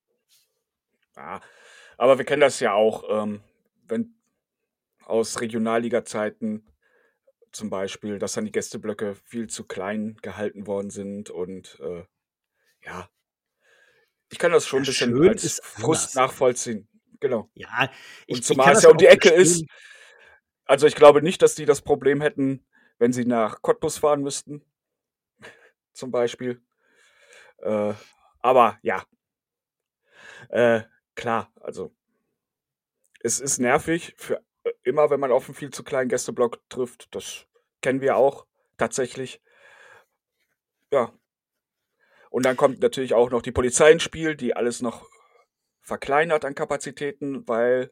Ja, aber wir kennen das ja auch, wenn aus Regionalliga-Zeiten zum Beispiel, dass dann die Gästeblöcke viel zu klein gehalten worden sind und ja, ich kann das schon Ja, ein bisschen schön als ist Frust anders, ne? nachvollziehen. Genau. Ja, Und ich zumal kann es das ja um auch die Ecke ist. verstehen. Also ich glaube nicht, dass die das Problem hätten, wenn sie nach Cottbus fahren müssten, zum Beispiel. Äh, aber ja, äh, klar, also es ist nervig für immer, wenn man auf einen viel zu kleinen Gästeblock trifft. Das kennen wir auch tatsächlich. Ja. Und dann kommt natürlich auch noch die Polizei ins Spiel, die alles noch verkleinert an Kapazitäten,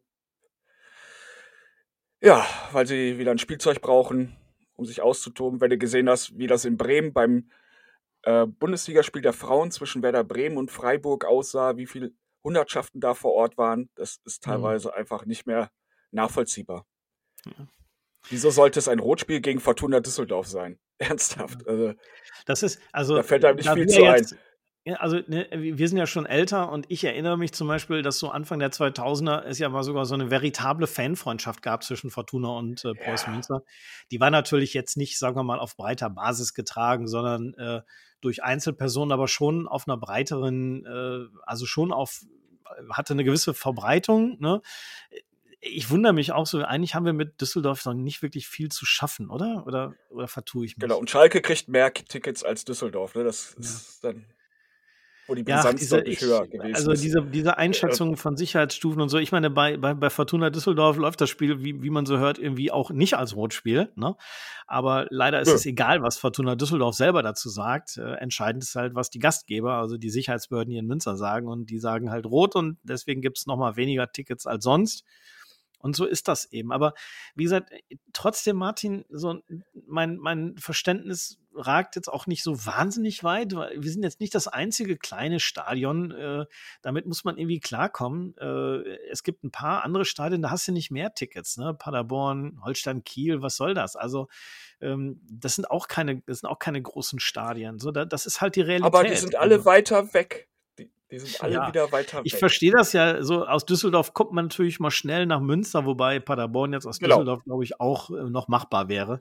weil sie wieder ein Spielzeug brauchen, um sich auszutoben. Wenn du gesehen hast, wie das in Bremen beim Bundesligaspiel der Frauen zwischen Werder Bremen und Freiburg aussah, wie viele Hundertschaften da vor Ort waren, das ist Mhm. teilweise einfach nicht mehr nachvollziehbar. Ja. Wieso sollte es ein Rotspiel gegen Fortuna Düsseldorf sein? Ernsthaft. Also, Das ist, da also, fällt einem nicht da viel wir zu ein. jetzt, ja, also, ne, wir sind ja schon älter und ich erinnere mich zum Beispiel, dass so Anfang der 2000er es ja mal sogar so eine veritable Fanfreundschaft gab zwischen Fortuna und Preußen Ja, Münster. Die war natürlich jetzt nicht, sagen wir mal, auf breiter Basis getragen, sondern durch Einzelpersonen, aber schon auf einer breiteren, also schon hatte eine gewisse Verbreitung, ne? Ich wundere mich auch so, eigentlich haben wir mit Düsseldorf noch nicht wirklich viel zu schaffen, oder? Oder vertue ich genau. mich? Und Schalke kriegt mehr Tickets als Düsseldorf. Ne? Das Ja. ist dann, wo die Ja, Brisanz deutlich höher gewesen also ist. diese Äh, Einschätzung von Sicherheitsstufen und so, ich meine, bei Fortuna Düsseldorf läuft das Spiel, wie man so hört, irgendwie auch nicht als Rotspiel, ne? Aber leider ist Nö. es egal, was Fortuna Düsseldorf selber dazu sagt. Entscheidend ist halt, was die Gastgeber, also die Sicherheitsbehörden hier in Münster sagen, und die sagen halt rot, und deswegen gibt es nochmal weniger Tickets als sonst. Und so ist das eben. Aber wie gesagt, trotzdem, Martin, so mein Verständnis ragt jetzt auch nicht so wahnsinnig weit, weil wir sind jetzt nicht das einzige kleine Stadion. Damit muss man irgendwie klarkommen. Es gibt ein paar andere Stadien, da hast du nicht mehr Tickets, ne? Paderborn, Holstein, Kiel, was soll das? Also, das sind auch keine großen Stadien. So, das ist halt die Aber die Realität. sind alle Also, weiter weg. Die sind alle ja, wieder weiter ich weg. verstehe das ja so. Aus Düsseldorf kommt man natürlich mal schnell nach Münster, wobei Paderborn jetzt aus Genau. Düsseldorf, glaube ich, auch noch machbar wäre.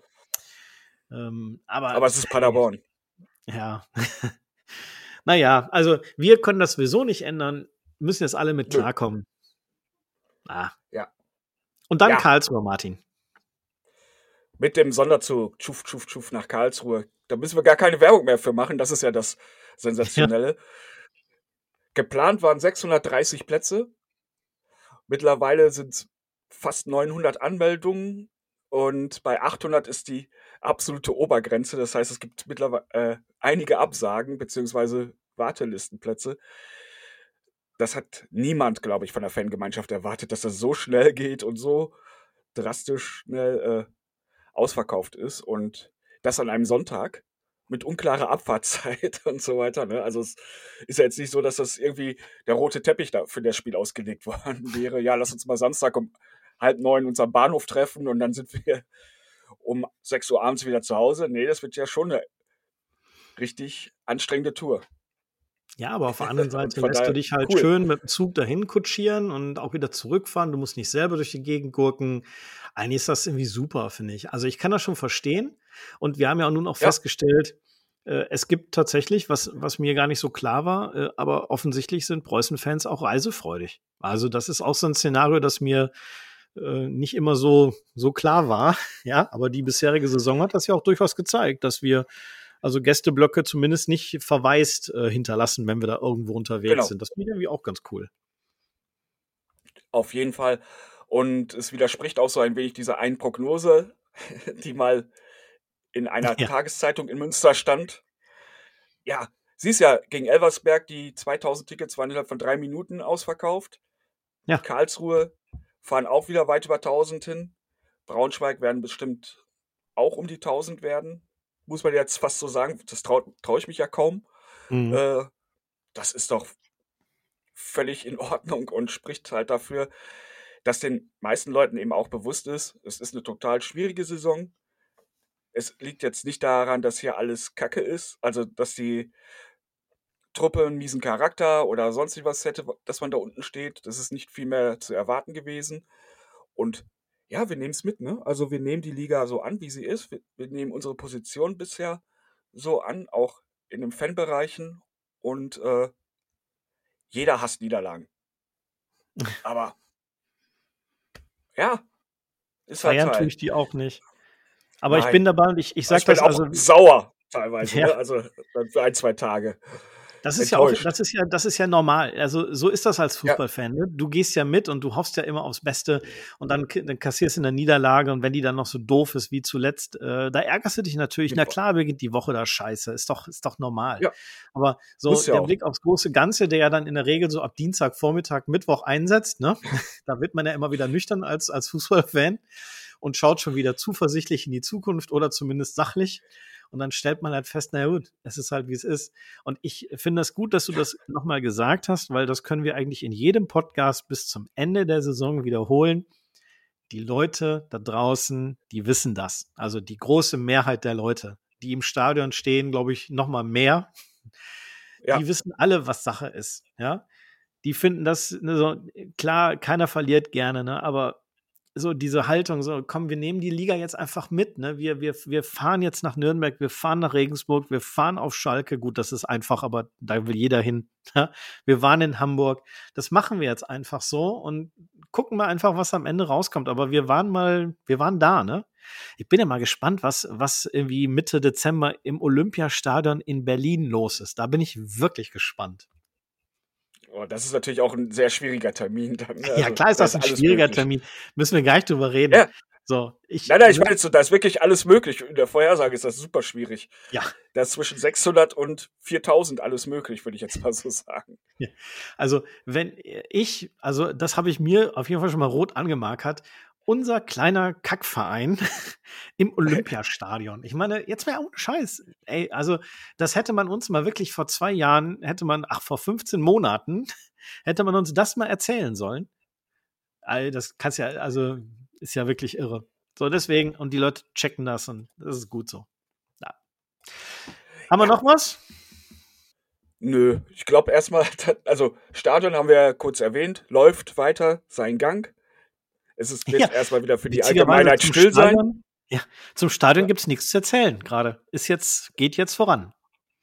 Aber Aber es ist hey, Paderborn. ja. Naja, also wir können das sowieso nicht ändern, müssen jetzt alle mit Nö. klarkommen. Ah. Ja. Und dann Ja. Karlsruhe, Martin. Mit dem Sonderzug, tschuf, tschuf, tschuf nach Karlsruhe. Da müssen wir gar keine Werbung mehr für machen. Das ist ja das Sensationelle. Geplant waren 630 Plätze. Mittlerweile sind es fast 900 Anmeldungen. Und bei 800 ist die absolute Obergrenze. Das heißt, es gibt mittlerweile einige Absagen bzw. Wartelistenplätze. Das hat niemand, glaube ich, von der Fangemeinschaft erwartet, dass das so schnell geht und so drastisch schnell ausverkauft ist. Und das an einem Sonntag mit unklarer Abfahrtszeit und so weiter. Ne? Also es ist ja jetzt nicht so, dass das irgendwie der rote Teppich da für das Spiel ausgelegt worden wäre. Ja, lass uns mal Samstag um 8:30 uns am Bahnhof treffen und dann sind wir um 6 Uhr abends wieder zu Hause. Nee, das wird ja schon eine richtig anstrengende Tour. Ja, aber auf der anderen Und Seite von lässt du daher dich halt cool. schön mit dem Zug dahin kutschieren und auch wieder zurückfahren. Du musst nicht selber durch die Gegend gurken. Eigentlich ist das irgendwie super, finde ich. Also ich kann das schon verstehen. Und wir haben ja nun auch Ja, festgestellt, es gibt tatsächlich, was mir gar nicht so klar war, aber offensichtlich sind Preußen-Fans auch reisefreudig. Also das ist auch so ein Szenario, das mir nicht immer so klar war. Ja, aber die bisherige Saison hat das ja auch durchaus gezeigt, dass wir also Gästeblöcke zumindest nicht verwaist hinterlassen, wenn wir da irgendwo unterwegs genau. sind. Das finde ich irgendwie auch ganz cool. Auf jeden Fall. Und es widerspricht auch so ein wenig dieser einen Prognose, die mal in einer Ja, Tageszeitung in Münster stand. Ja, siehst ja, gegen Elversberg, die 2000 Tickets waren innerhalb von 3 Minuten ausverkauft. ja, Karlsruhe fahren auch wieder weit über 1000 hin. Braunschweig werden bestimmt auch um die 1000 werden. Muss man jetzt fast so sagen, das trau ich mich ja kaum. mhm. Äh, das ist doch völlig in Ordnung und spricht halt dafür, dass den meisten Leuten eben auch bewusst ist, es ist eine total schwierige Saison. Es liegt jetzt nicht daran, dass hier alles Kacke ist, also dass die Truppe einen miesen Charakter oder sonst was hätte, dass man da unten steht. Das ist nicht viel mehr zu erwarten gewesen. Und ja, wir nehmen es mit, ne? Also wir nehmen die Liga so an, wie sie ist. Wir nehmen unsere Position bisher so an, auch in den Fanbereichen. Und jeder hasst Niederlagen. Aber ja, ist halt Feiern tue Teil. ich die auch nicht. Aber ich Nein. bin dabei und ich Ich sag bin das auch also. sauer teilweise, Ja. ne? Also dann für 1, 2 Tage. Das ist ja auch, Enttäuscht. das ist ja normal. Also so ist das als Ja. Fußballfan. Ne? Du gehst ja mit und du hoffst ja immer aufs Beste und dann kassierst du eine Niederlage und wenn die dann noch so doof ist wie zuletzt, da ärgerst du dich natürlich. Na klar, beginnt die Woche da scheiße. Ist doch normal. Ja. Aber so Muss ja der auch. Blick aufs große Ganze, der ja dann in der Regel so ab Dienstag, Vormittag, Mittwoch einsetzt, ne? Da wird man ja immer wieder nüchtern als Fußballfan und schaut schon wieder zuversichtlich in die Zukunft oder zumindest sachlich. Und dann stellt man halt fest, na gut, es ist halt, wie es ist. Und ich finde es gut, dass du das nochmal gesagt hast, weil das können wir eigentlich in jedem Podcast bis zum Ende der Saison wiederholen. Die Leute da draußen, die wissen das. Also die große Mehrheit der Leute, die im Stadion stehen, glaube ich, nochmal mehr. Ja. Die wissen alle, was Sache ist. Ja, die finden das, ne, so, klar, keiner verliert gerne, ne, aber so diese Haltung, so, komm, wir nehmen die Liga jetzt einfach mit, ne? Wir fahren jetzt nach Nürnberg, wir fahren nach Regensburg, wir fahren auf Schalke. Gut, das ist einfach, aber da will jeder hin. Ja? Wir waren in Hamburg. Das machen wir jetzt einfach so und gucken mal einfach, was am Ende rauskommt. Aber wir waren da, ne? Ich bin ja mal gespannt, was irgendwie Mitte Dezember im Olympiastadion in Berlin los ist. Da bin ich wirklich gespannt. Oh, das ist natürlich auch ein sehr schwieriger Termin dann. Ne? Ja, Also, klar ist da das ein alles schwieriger möglich. Termin. Müssen wir gar nicht drüber reden. Ja. So, Nein, ich meine jetzt so, da ist wirklich alles möglich. In der Vorhersage ist das super schwierig. Ja. Da ist zwischen 600 und 4000 alles möglich, würde ich jetzt mal so sagen. Also, das habe ich mir auf jeden Fall schon mal rot angemarkert. Unser kleiner Kackverein im Olympiastadion. Ich meine, jetzt wäre ohne Scheiß. Ey, also, das hätte man uns mal wirklich vor 2 Jahren, vor 15 Monaten, hätte man uns das mal erzählen sollen. Das kannst ja, also, ist ja wirklich irre. So, deswegen, und die Leute checken das und das ist gut so. Ja. Haben wir noch was? Nö, ich glaube erstmal, also Stadion haben wir ja kurz erwähnt, läuft weiter seinen Gang. Wird Ja, erstmal wieder für die witzigerweise Allgemeinheit zum still sein. Stadion- Ja, zum Stadion Ja. gibt's nichts zu erzählen gerade. Geht jetzt voran.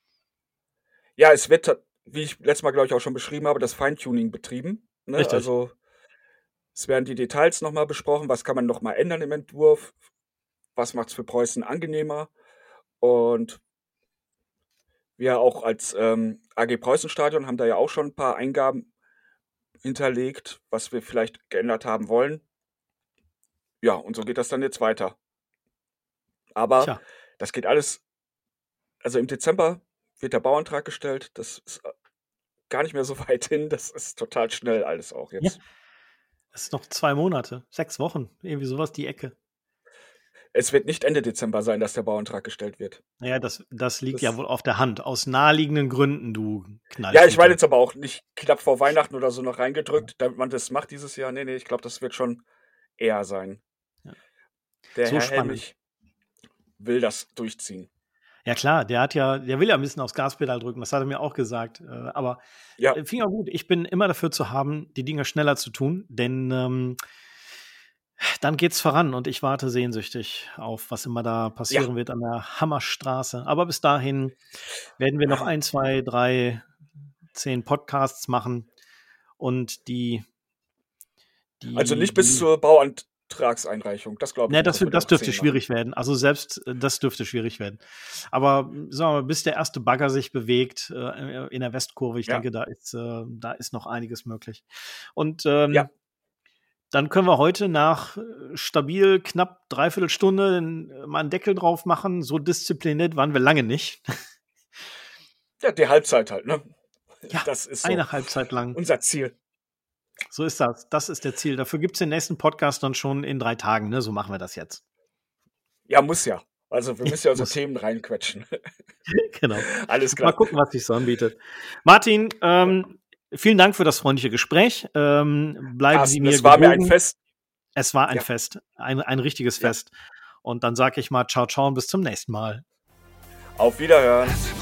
Ja, es wird, wie ich letztes Mal, glaube ich, auch schon beschrieben habe, das Feintuning betrieben. Ne? Richtig. Also es werden die Details nochmal besprochen, was kann man nochmal ändern im Entwurf, was macht es für Preußen angenehmer. Und wir auch als AG Preußen-Stadion haben da ja auch schon ein paar Eingaben hinterlegt, was wir vielleicht geändert haben wollen. Ja, und so geht das dann jetzt weiter. Aber Tja. das geht alles, also im Dezember wird der Bauantrag gestellt, das ist gar nicht mehr so weit hin, das ist total schnell alles auch jetzt. Ja. Das ist noch 2 Monate, 6 Wochen, irgendwie sowas, die Ecke. Es wird nicht Ende Dezember sein, dass der Bauantrag gestellt wird. Naja, das liegt Das- ja wohl auf der Hand. Aus naheliegenden Gründen, du Knall. Ja, ich meine jetzt aber auch nicht knapp vor Weihnachten oder so noch reingedrückt, damit man das macht dieses Jahr. Nee, ich glaube, das wird schon eher sein. Ja. Der So Herr spannend. Helmich will das durchziehen. Ja klar, der will ja ein bisschen aufs Gaspedal drücken, das hat er mir auch gesagt. Aber Ja. Finger gut, ich bin immer dafür zu haben, die Dinge schneller zu tun, denn dann geht's voran und ich warte sehnsüchtig auf, was immer da passieren wird an der Hammerstraße. Aber bis dahin werden wir noch 1, 2, 3, 10 Podcasts machen und die Also nicht bis zur Bauantragseinreichung, das glaube ich Ne, nicht, das dass wir dürfte noch 10 schwierig werden. Also selbst das dürfte schwierig werden. Aber sagen wir mal, bis der erste Bagger sich bewegt in der Westkurve, ich Ja. denke, da ist noch einiges möglich. Und Ja. dann können wir heute nach stabil knapp 3/4 Stunde mal einen Deckel drauf machen. So diszipliniert waren wir lange nicht. Ja, die Halbzeit halt, ne? Ja, das ist so eine Halbzeit lang. unser Ziel. So ist das. Das ist der Ziel. Dafür gibt es den nächsten Podcast dann schon in 3 Tagen. Ne? So machen wir das jetzt. Ja, muss ja. Also wir müssen ja so Muss. Themen reinquetschen. Genau. Alles Mal klar. gucken, was sich so anbietet. Martin, vielen Dank für das freundliche Gespräch. Bleiben Sie Carsten, mir es war mir ein gewogen. Fest. Es war ein Ja. Fest, ein richtiges Ja. Fest. Und dann sage ich mal ciao, ciao und bis zum nächsten Mal. Auf Wiederhören. Es